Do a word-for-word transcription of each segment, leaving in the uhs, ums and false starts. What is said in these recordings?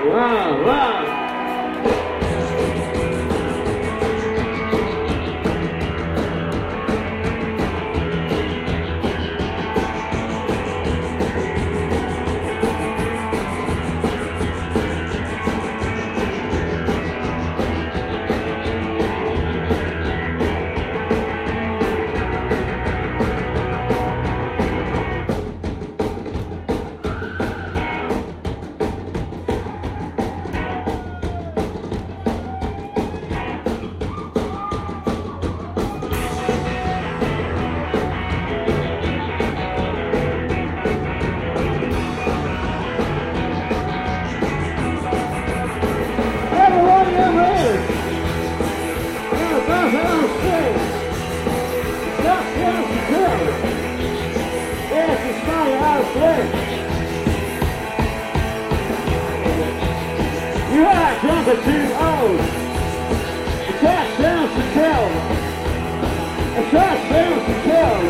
Wow, wow. You are drunk at two old. The cat sounds to tell. The cat sounds to tell.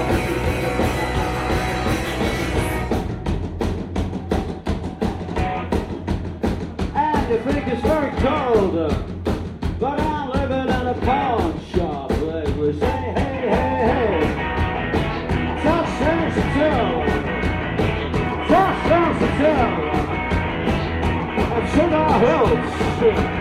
And you think it's very cold, but I'm living in a pawn shop lately. Say hey, hey, hey. Cat sounds to tell. Cat sounds to tell. Sugar Hills.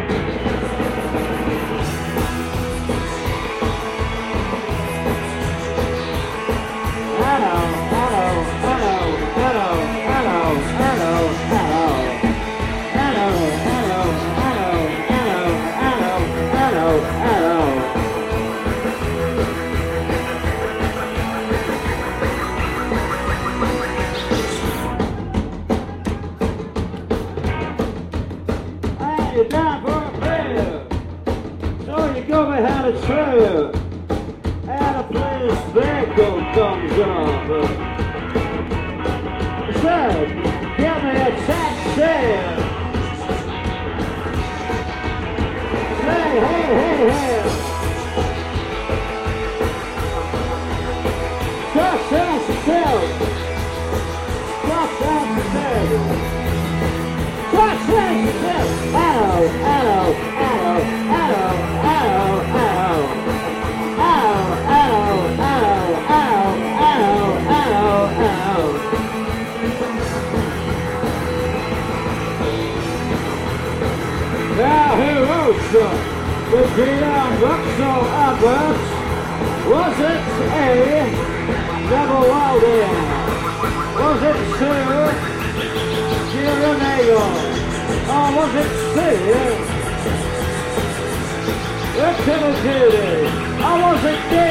You're down for a beer, so you go behind a trailer, and a place vehicle comes up. It says, give me a taxi. Say, hey, hey, hey. Just sounds to tell. Just sounds to tell. Just sounds to tell. Hello, hello, hello, hello, hello, hello, hello, hello, hello, hello, hello, hello. Now who wrote the Green Vauxhall advert? Was it A, Neville Walden? Was it two, Kieran Nagle? Or was it C, Richard Judy? Or was it D,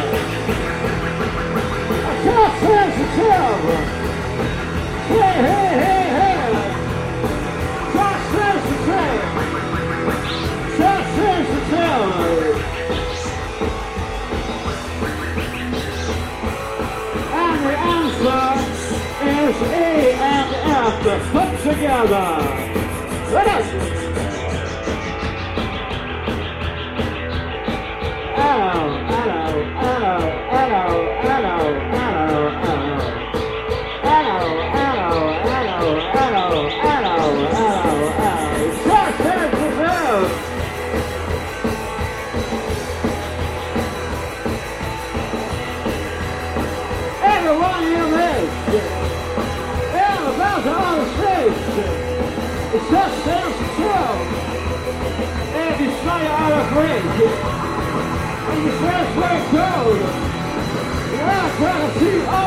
a top sensitive? Hey, hey, hey, hey! Top sensitive! Top sensitive! And the answer is E and F put together. Let us! Hello, hello, hello, hello, hello, hello, hello. Hello, hello, hello, hello, hello, hello, hello. Just as the road! Everyone you missed! Yeah, about on the stage! It just sounds to tell. And you smell out of range. And you say it's very cold. You're out trying to see all